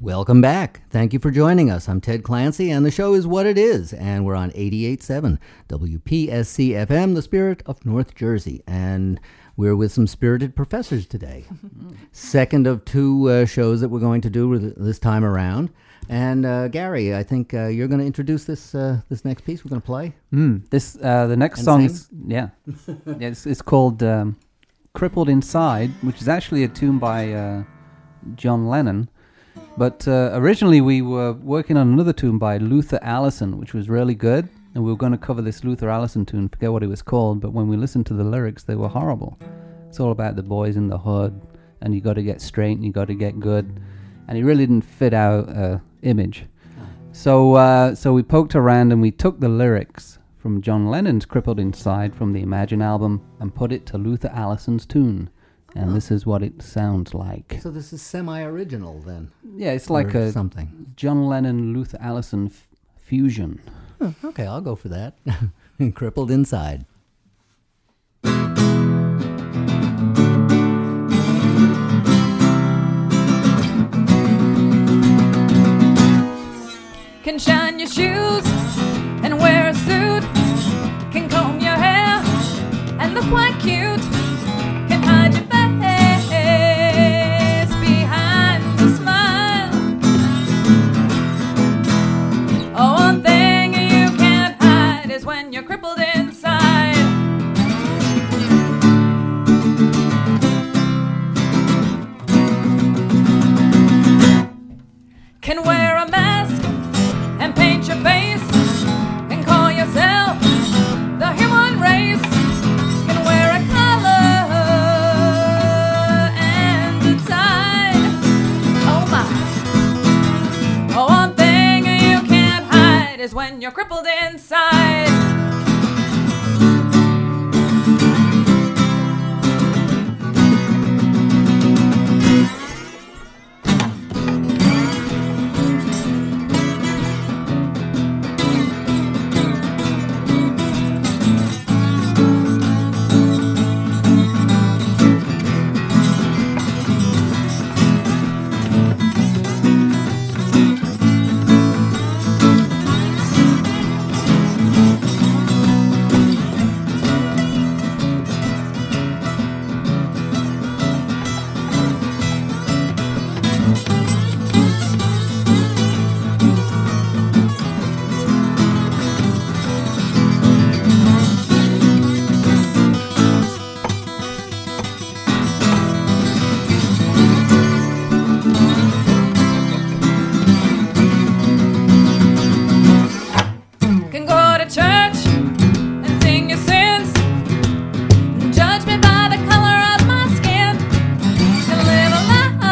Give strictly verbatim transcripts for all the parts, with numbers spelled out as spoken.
Welcome back. Thank you for joining us. I'm Ted Clancy, and the show is What It Is, and we're on eighty-eight point seven W P S C F M, the spirit of North Jersey, and we're with some spirited professors today. Second of two uh, shows that we're going to do this time around. And uh, Gary, I think uh, you're going to introduce this uh, this next piece we're going to play. Mm, this uh, the next And song sing? is yeah, yeah it's, it's called um, "Crippled Inside," which is actually a tune by uh, John Lennon. But uh, originally we were working on another tune by Luther Allison, which was really good, and we were going to cover this Luther Allison tune. Forget what it was called, but when we listened to the lyrics, they were horrible. It's all about the boys in the hood, and you got to get straight and you got to get good, and it really didn't fit our uh, image. So, uh, so we poked around and we took the lyrics from John Lennon's "Crippled Inside" from the Imagine album and put it to Luther Allison's tune. And this is what it sounds like. So this is semi-original then? Yeah, it's like or a something. John Lennon, Luther Allison f- fusion. Huh, okay, I'll go for that. Crippled Inside. Can shine your shoes and wear a suit, can comb your hair and look quite cute, can hide your face behind a smile. Oh, one thing you can't hide is when you're crippled inside. Can wear a mask and paint your face, and call yourself the human race, can wear a collar and a tie. Oh my. Oh, one thing you can't hide is when you're crippled inside. Can go to church and sing your sins, and judge me by the color of my skin, and live a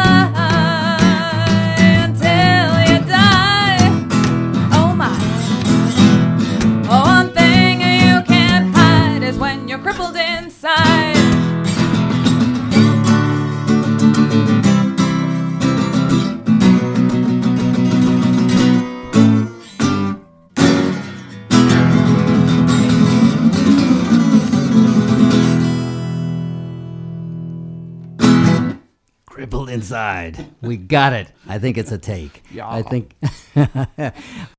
lie until you die. Oh my. Oh, one thing you can't hide is when you're crippled inside. Crippled Inside. We got it. I think it's a take. Yeah. I think